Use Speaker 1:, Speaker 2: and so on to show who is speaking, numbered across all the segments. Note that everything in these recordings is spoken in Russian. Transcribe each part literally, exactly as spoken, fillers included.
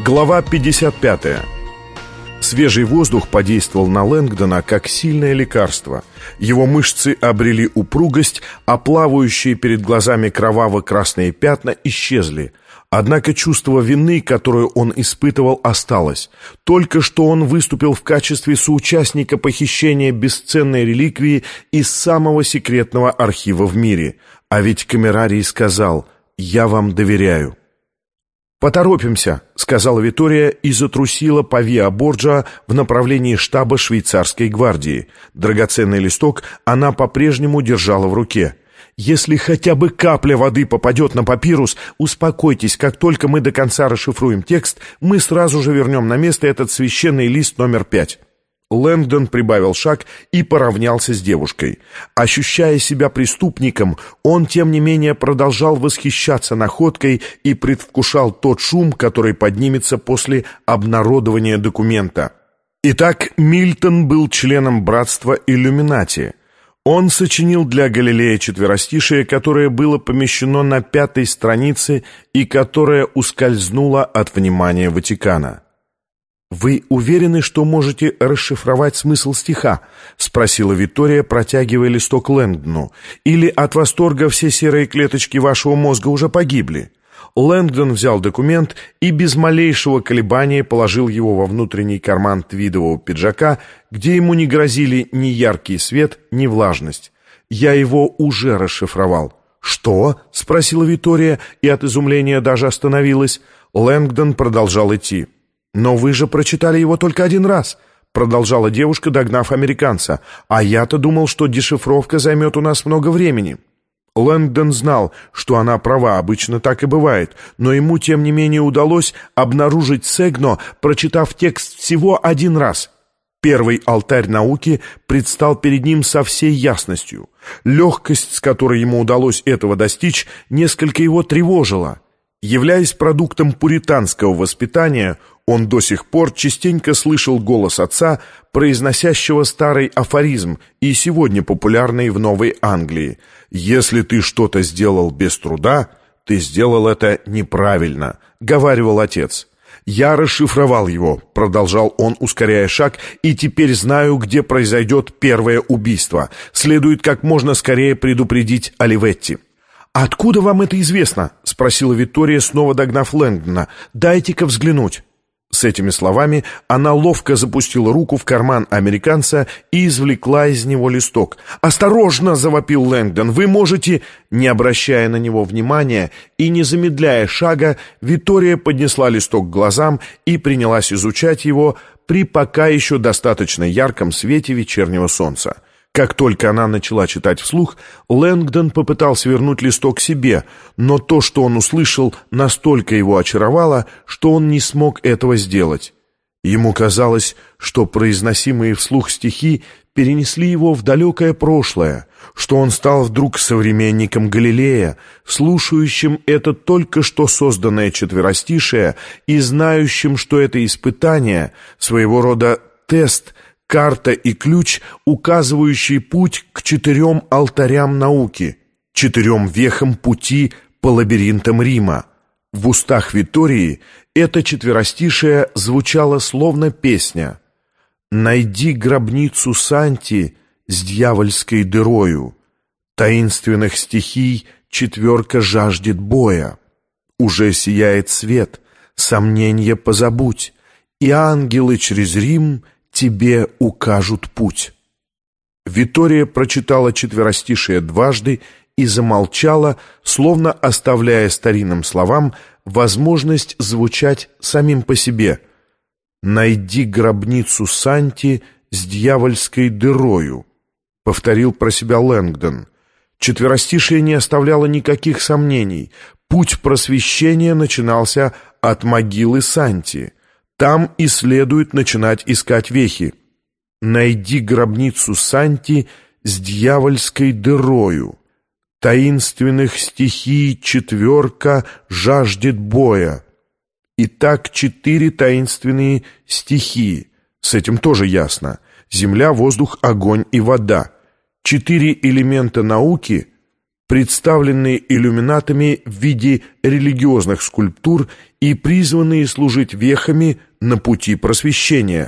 Speaker 1: Глава пятьдесят пятая. Свежий воздух подействовал на Лэнгдона как сильное лекарство. Его мышцы обрели упругость, а плавающие перед глазами кроваво-красные пятна исчезли. Однако чувство вины, которое он испытывал, осталось. Только что он выступил в качестве соучастника похищения бесценной реликвии из самого секретного архива в мире. А ведь камерарий сказал: «Я вам доверяю». «Поторопимся», — сказала Витория и затрусила по Виа Борджиа в направлении штаба швейцарской гвардии. Драгоценный листок она по-прежнему держала в руке. «Если хотя бы капля воды попадет на папирус, успокойтесь, как только мы до конца расшифруем текст, мы сразу же вернем на место этот священный лист номер пять». Лэнгдон прибавил шаг и поравнялся с девушкой. Ощущая себя преступником, он, тем не менее, продолжал восхищаться находкой и предвкушал тот шум, который поднимется после обнародования документа. Итак, Мильтон был членом братства Иллюминати. Он сочинил для Галилея четверостишее, которое было помещено на пятой странице и которое ускользнуло от внимания Ватикана. «Вы уверены, что можете расшифровать смысл стиха?» — спросила Витория, протягивая листок Лэнгдону. «Или от восторга все серые клеточки вашего мозга уже погибли?» Лэнгдон взял документ и без малейшего колебания положил его во внутренний карман твидового пиджака, где ему не грозили ни яркий свет, ни влажность. «Я его уже расшифровал». «Что?» — спросила Витория и от изумления даже остановилась. Лэнгдон продолжал идти. «Но вы же прочитали его только один раз», — продолжала девушка, догнав американца. «А я-то думал, что дешифровка займет у нас много времени». Лэнгдон знал, что она права, обычно так и бывает, но ему, тем не менее, удалось обнаружить сэгно, прочитав текст всего один раз. Первый алтарь науки предстал перед ним со всей ясностью. Легкость, с которой ему удалось этого достичь, несколько его тревожила. Являясь продуктом пуританского воспитания, он до сих пор частенько слышал голос отца, произносящего старый афоризм и сегодня популярный в Новой Англии: «Если ты что-то сделал без труда, ты сделал это неправильно», — говаривал отец. «Я расшифровал его», — продолжал он, ускоряя шаг, «и теперь знаю, где произойдет первое убийство. Следует как можно скорее предупредить Оливетти». «Откуда вам это известно?» — спросила Витория, снова догнав Лэнгдона. «Дайте-ка взглянуть». С этими словами она ловко запустила руку в карман американца и извлекла из него листок. «Осторожно!» — завопил Лэнгдон. «Вы можете...» Не обращая на него внимания и не замедляя шага, Витория поднесла листок к глазам и принялась изучать его при пока еще достаточно ярком свете вечернего солнца. Как только она начала читать вслух, Лэнгдон попытался вернуть листок себе, но то, что он услышал, настолько его очаровало, что он не смог этого сделать. Ему казалось, что произносимые вслух стихи перенесли его в далекое прошлое, что он стал вдруг современником Галилея, слушающим это только что созданное четверостишее и знающим, что это испытание, своего рода тест, карта и ключ, указывающий путь к четырем алтарям науки, четырем вехам пути по лабиринтам Рима. В устах Витории это четверостишее звучало словно песня: «Найди гробницу Санти с дьявольской дырою, таинственных стихий четверка жаждет боя, уже сияет свет, сомненья позабудь, и ангелы через Рим тебе укажут путь». Витория прочитала четверостишее дважды и замолчала, словно оставляя старинным словам возможность звучать самим по себе. «Найди гробницу Санти с дьявольской дырою», — повторил про себя Лэнгдон. Четверостишее не оставляло никаких сомнений. Путь просвещения начинался от могилы Санти. Там и следует начинать искать вехи. «Найди гробницу Санти с дьявольской дырою, таинственных стихий четверка жаждет боя». Итак, четыре таинственные стихии. С этим тоже ясно. Земля, воздух, огонь и вода. Четыре элемента науки, представленные иллюминатами в виде религиозных скульптур и призванные служить вехами на пути просвещения.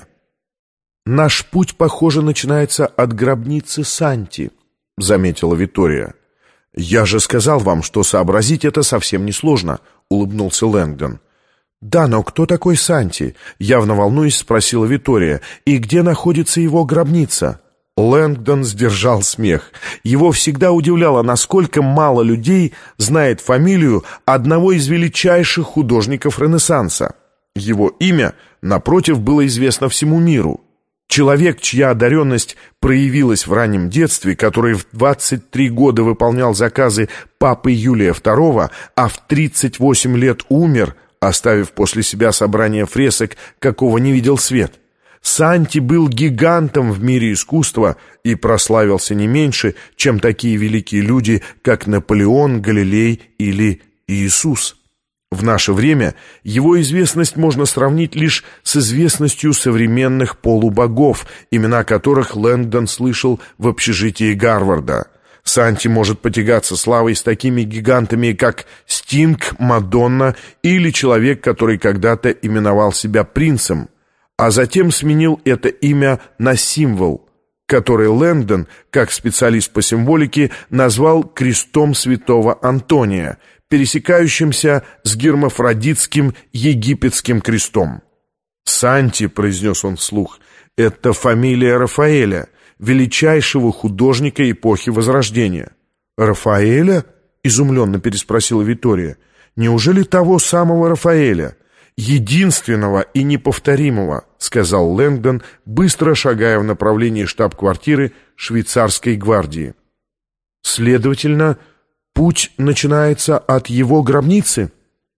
Speaker 1: «Наш путь, похоже, начинается от гробницы Санти», — заметила Витория. «Я же сказал вам, что сообразить это совсем несложно», — улыбнулся Лэнгдон. «Да, но кто такой Санти?» — явно волнуясь, спросила Витория. «И где находится его гробница?» Лэнгдон сдержал смех. Его всегда удивляло, насколько мало людей знает фамилию одного из величайших художников Ренессанса. Его имя, напротив, было известно всему миру. Человек, чья одаренность проявилась в раннем детстве, который в двадцать три года выполнял заказы папы Юлия второго, а в тридцать восемь лет умер, оставив после себя собрание фресок, какого не видел свет. Санти был гигантом в мире искусства и прославился не меньше, чем такие великие люди, как Наполеон, Галилей или Иисус. В наше время его известность можно сравнить лишь с известностью современных полубогов, имена которых Лэнгдон слышал в общежитии Гарварда. Санти может потягаться славой с такими гигантами, как Стинг, Мадонна или человек, который когда-то именовал себя принцем, а затем сменил это имя на символ, который Лэнгдон, как специалист по символике, назвал крестом святого Антония, пересекающимся с гермафродитским египетским крестом. «Санти», — произнес он вслух, — «это фамилия Рафаэля, величайшего художника эпохи Возрождения». «Рафаэля?» — изумленно переспросила Витория. «Неужели того самого Рафаэля?» «Единственного и неповторимого», — сказал Лэнгдон, быстро шагая в направлении штаб-квартиры швейцарской гвардии. «Следовательно, путь начинается от его гробницы?»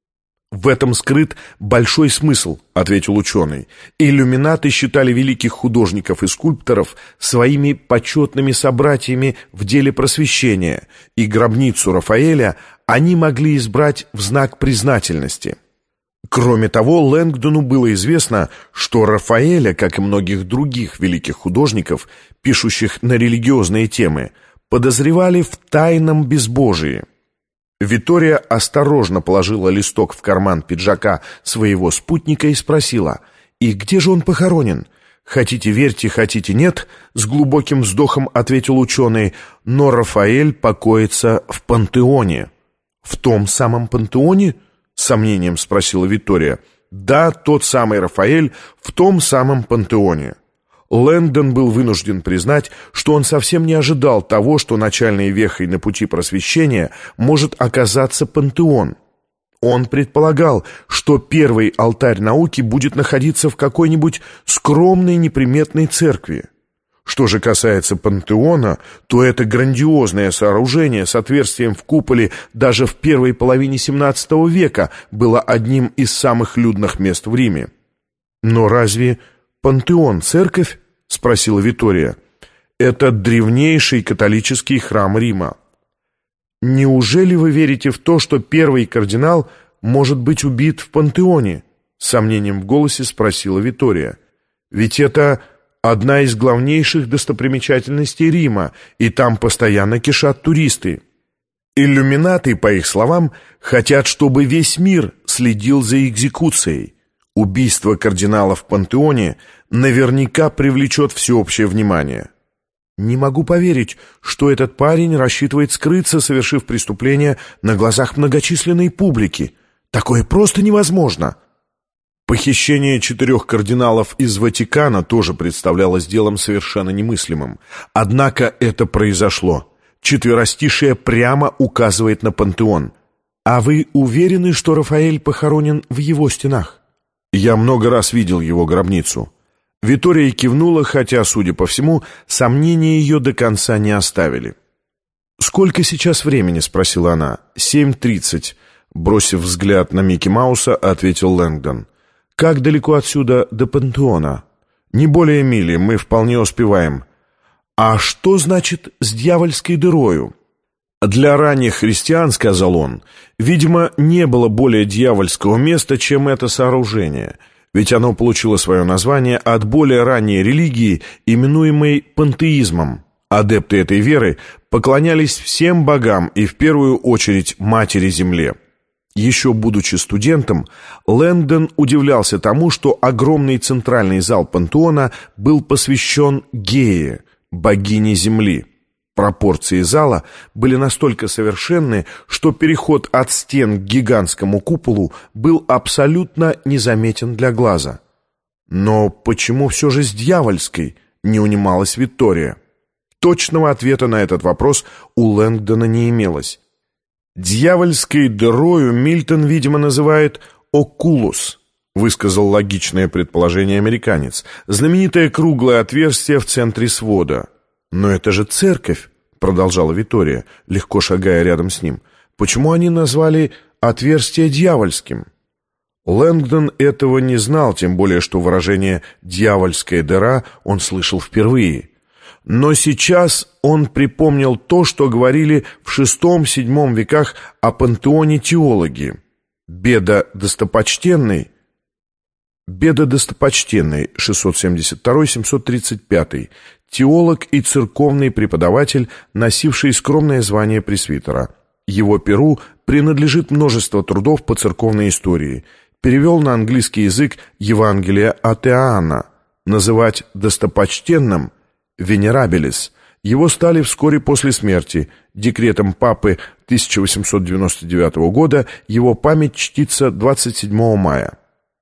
Speaker 1: «В этом скрыт большой смысл», — ответил ученый. «Иллюминаты считали великих художников и скульпторов своими почетными собратьями в деле просвещения, и гробницу Рафаэля они могли избрать в знак признательности». Кроме того, Лэнгдону было известно, что Рафаэля, как и многих других великих художников, пишущих на религиозные темы, подозревали в тайном безбожии. Витория осторожно положила листок в карман пиджака своего спутника и спросила: «И где же он похоронен?» «Хотите верьте, хотите нет», — с глубоким вздохом ответил ученый, «но Рафаэль покоится в пантеоне». «В том самом пантеоне?» — с сомнением спросила Витория. «Да, тот самый Рафаэль в том самом пантеоне». Лэнгдон был вынужден признать, что он совсем не ожидал того, что начальной вехой на пути просвещения может оказаться пантеон. Он предполагал, что первый алтарь науки будет находиться в какой-нибудь скромной неприметной церкви. Что же касается пантеона, то это грандиозное сооружение с отверстием в куполе даже в первой половине семнадцатого века было одним из самых людных мест в Риме. «Но разве пантеон — церковь?» — спросила Витория. «Это древнейший католический храм Рима». «Неужели вы верите в то, что первый кардинал может быть убит в пантеоне?» — с сомнением в голосе спросила Витория. «Ведь это одна из главнейших достопримечательностей Рима, и там постоянно кишат туристы. Иллюминаты, по их словам, хотят, чтобы весь мир следил за экзекуцией. Убийство кардинала в пантеоне наверняка привлечет всеобщее внимание». «Не могу поверить, что этот парень рассчитывает скрыться, совершив преступление на глазах многочисленной публики. Такое просто невозможно». Похищение четырех кардиналов из Ватикана тоже представлялось делом совершенно немыслимым. Однако это произошло. Четверостишие прямо указывает на пантеон. «А вы уверены, что Рафаэль похоронен в его стенах?» «Я много раз видел его гробницу». Витория кивнула, хотя, судя по всему, сомнения ее до конца не оставили. «Сколько сейчас времени?» — спросила она. «Семь тридцать», — бросив взгляд на Микки Мауса, ответил Лэнгдон. «Как далеко отсюда до пантеона?» «Не более мили, мы вполне успеваем». «А что значит «с дьявольской дырою»?» «Для ранних христиан, — сказал он, — видимо, не было более дьявольского места, чем это сооружение, ведь оно получило свое название от более ранней религии, именуемой пантеизмом. Адепты этой веры поклонялись всем богам и в первую очередь Матери-Земле. Еще будучи студентом, Лэнгдон удивлялся тому, что огромный центральный зал пантеона был посвящен Гее, богине Земли. Пропорции зала были настолько совершенны, что переход от стен к гигантскому куполу был абсолютно незаметен для глаза. Но почему все же с дьявольской, не унималась Виктория. Точного ответа на этот вопрос у Лэнгдона не имелось. «Дьявольской дырою Мильтон, видимо, называет окулус», высказал логичное предположение американец. «Знаменитое круглое отверстие в центре свода». «Но это же церковь», — продолжала Виктория, легко шагая рядом с ним. «Почему они назвали отверстие дьявольским?» Лэнгдон этого не знал, тем более что выражение «дьявольская дыра» он слышал впервые. Но сейчас он припомнил то, что говорили в шестом-седьмом веках о пантеоне теологи. Беда достопочтенный, Беда достопочтенный, шестьсот семьдесят второй — семьсот тридцать пятый, теолог и церковный преподаватель, носивший скромное звание пресвитера. Его перу принадлежит множество трудов по церковной истории. Перевел на английский язык Евангелие от Иоанна. Называть достопочтенным «венерабилис» его стали вскоре после смерти. Декретом папы тысяча восемьсот девяносто девятого года его память чтится двадцать седьмого мая.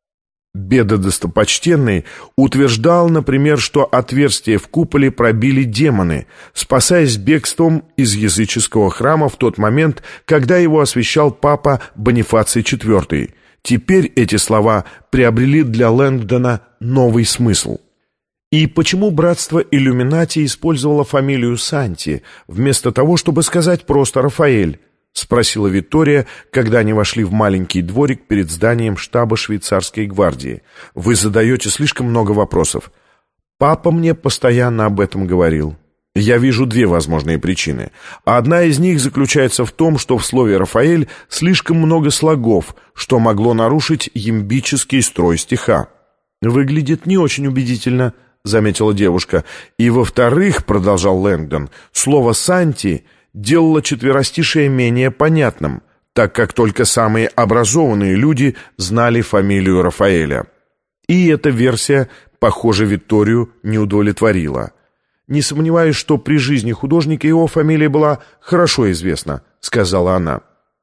Speaker 1: Беда достопочтенный утверждал, например, что отверстие в куполе пробили демоны, спасаясь бегством из языческого храма в тот момент, когда его освящал папа Бонифаций четвёртый. Теперь эти слова приобрели для Лэнгдона новый смысл. И почему братство Иллюминати использовало фамилию Санти, вместо того, чтобы сказать просто Рафаэль? — спросила Виктория, когда они вошли в маленький дворик перед зданием штаба швейцарской гвардии. «Вы задаете слишком много вопросов. Папа мне постоянно об этом говорил. Я вижу две возможные причины. Одна из них заключается в том, что в слове «Рафаэль» слишком много слогов, что могло нарушить ямбический строй стиха. Выглядит не очень убедительно», — заметила девушка. «И во-вторых, — продолжал Лэнгдон, — слово «Санти» делало четверостишее менее понятным, так как только самые образованные люди знали фамилию Рафаэля. И эта версия, похоже, Викторию не удовлетворила. «Не сомневаюсь, что при жизни художника его фамилия была хорошо известна», — сказала она.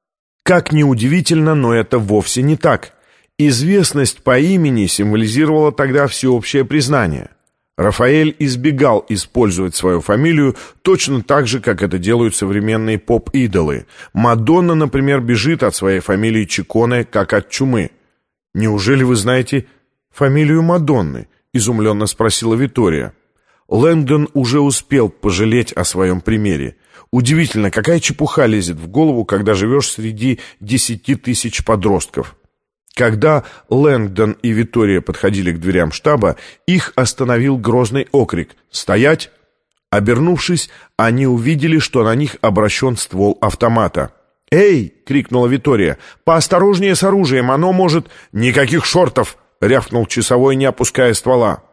Speaker 1: Как ни удивительно, но это вовсе не так. Известность по имени символизировала тогда всеобщее признание. Рафаэль избегал использовать свою фамилию точно так же, как это делают современные поп-идолы. Мадонна, например, бежит от своей фамилии Чиконе, как от чумы. «Неужели вы знаете фамилию Мадонны?» — изумленно спросила Виктория. Лэнгдон уже успел пожалеть о своем примере. Удивительно, какая чепуха лезет в голову, когда живешь среди десяти тысяч подростков. Когда Лэнгдон и Виктория подходили к дверям штаба, их остановил грозный окрик «Стоять!». Обернувшись, они увидели, что на них обращен ствол автомата. «Эй!» — крикнула Виктория. «Поосторожнее с оружием, оно может...» «Никаких шортов!» — рявкнул часовой, не опуская ствола.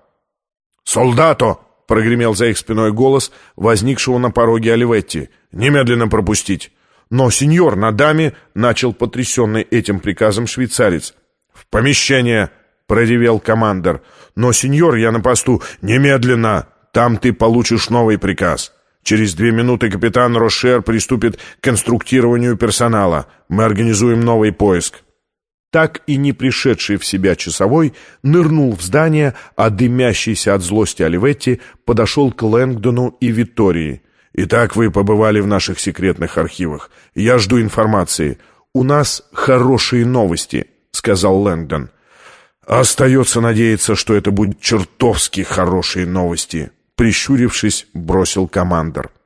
Speaker 1: «Солдато!» — прогремел за их спиной голос возникшего на пороге Оливетти. «Немедленно пропустить!» «Но, сеньор, на даме!» — начал потрясенный этим приказом швейцарец. «В помещение!» — проревел командир. «Но, сеньор, я на посту!» «Немедленно! Там ты получишь новый приказ. Через две минуты капитан Рошер приступит к конструктированию персонала. Мы организуем новый поиск». Так и не пришедший в себя часовой нырнул в здание, а дымящийся от злости Оливетти подошел к Лэнгдону и Виктории. «Итак, вы побывали в наших секретных архивах. Я жду информации. У нас хорошие новости», — сказал Лэнгдон. «Остается надеяться, что это будут чертовски хорошие новости», — прищурившись, бросил командир.